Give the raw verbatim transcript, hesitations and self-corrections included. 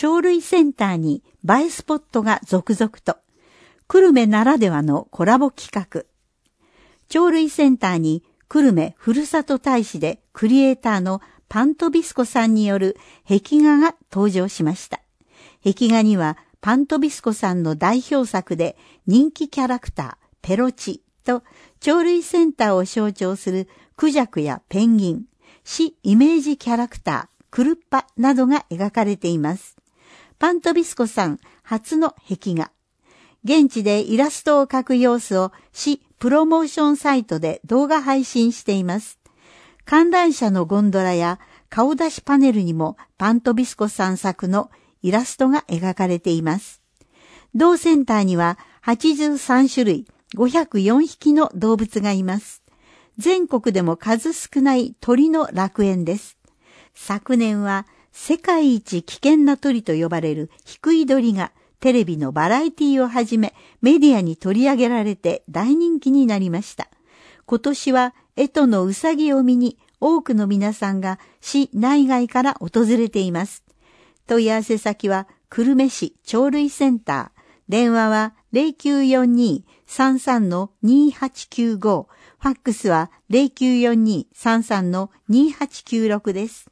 鳥類センターに映えスポットが続々と。久留米ならではのコラボ企画。鳥類センターに久留米ふるさと大使でクリエイターのパントビスコさんによる壁画が登場しました。壁画にはパントビスコさんの代表作で人気キャラクターペロチと鳥類センターを象徴するクジャクやペンギン、市イメージキャラクタークルッパなどが描かれています。パントビスコさん初の壁画。現地でイラストを描く様子を市プロモーションサイトで動画配信しています。観覧車のゴンドラや顔出しパネルにもパントビスコさん作のイラストが描かれています。同センターにははちじゅうさんしゅるいごひゃくよんひきの動物がいます。全国でも数少ない鳥の楽園です。昨年は世界一危険な鳥と呼ばれるヒクイドリがテレビのバラエティをはじめメディアに取り上げられて大人気になりました。今年は干支のうさぎを見に多くの皆さんが市内外から訪れています。問い合わせ先は久留米市鳥類センター。電話は ゼロきゅうよんにーさんさんのにはちきゅうご。ファックスは ゼロきゅうよんにーさんさんのにはちきゅうろくです。